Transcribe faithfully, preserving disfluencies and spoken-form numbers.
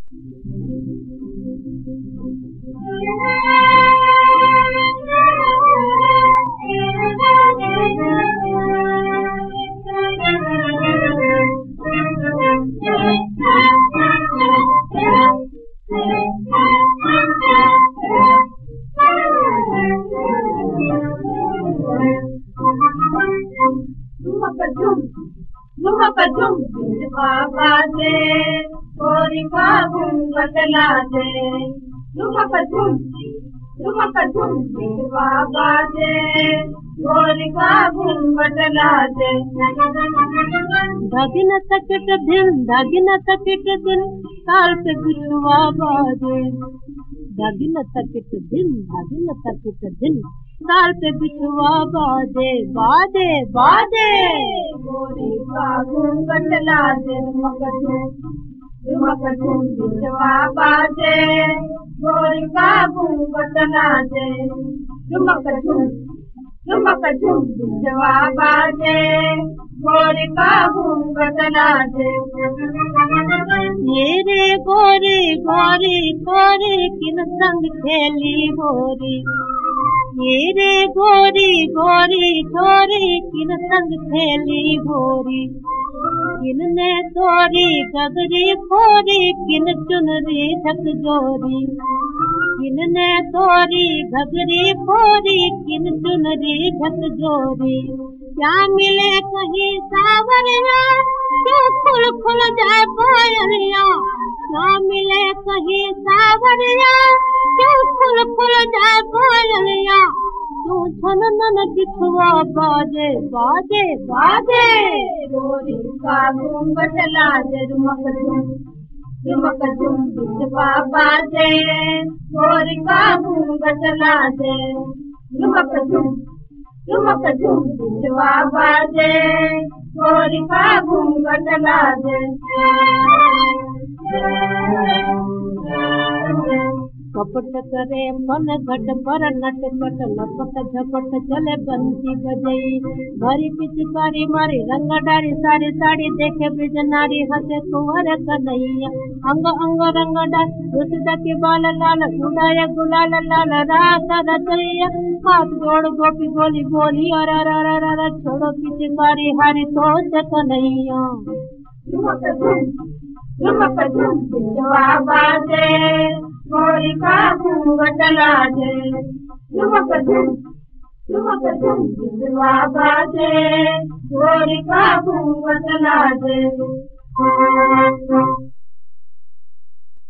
Lumapajum, Lumapajum, Korika Bungatalade. Lumapajum, Lumapajum, Lumapajum, Korika Bungatalade. Dagina takit din, dagina takit din, taal pe bichwa baaje. Dagina takit din, dagina takit din, ताल पे बिछुआ बाजे बाजे बाजे गोरी का घूंघट लाजे मकटू मकटू बिछुआ बाजे गोरी का घूंघट लाजे मकटू मकटू बिछुआ बाजे गोरी का घूंघट लाजे ये रे गोरी गोरी गोरी किन संग खेली गोरी ये रे गोरी गोरी गोरी किन संग खेली गोरी किन ने तोरी गगरी खोरी किन चुनरी झक जोरी किन ने तोरी गगरी खोरी किन चुनरी झक जोरी क्या मिले कहीं सावरिया क्यों खुल खुल जाए पायलिया क्या मिले कहीं सावरिया क्यों खुल खुल जाए पायलिया तू छन नन बिछुआ बाजे बाजे बाजे गोरी का घूंघट लाजे रुमकटू रुमकटू बिछुआ बाजे गोरी का घूंघट लाजे रुमकटू रुमकटू बिछुआ बाजे गोरी का घूंघट लाजे कपट करे मन घट पर नट कट लपट झपट चले बंसी बजई भरी पिचकारी मारी रंग डारी सारी साड़ी देखे ब्रिज नारी हंसे कुंवर कन्हैया अंग अंग रंग डाल रुसदा के बाल लाल उड़ाया गुलाल लाल रात रचैया हाथ जोड़ गोपी बोली बोली अर अर अर अर छोड़ो पिचकारी हारी सोच कन्हैया बिछुआ बाजे गोरी का घूंघट लाजे रुमकटू रुमकटू बिछुआ बाजे गोरी का घूंघट लाजे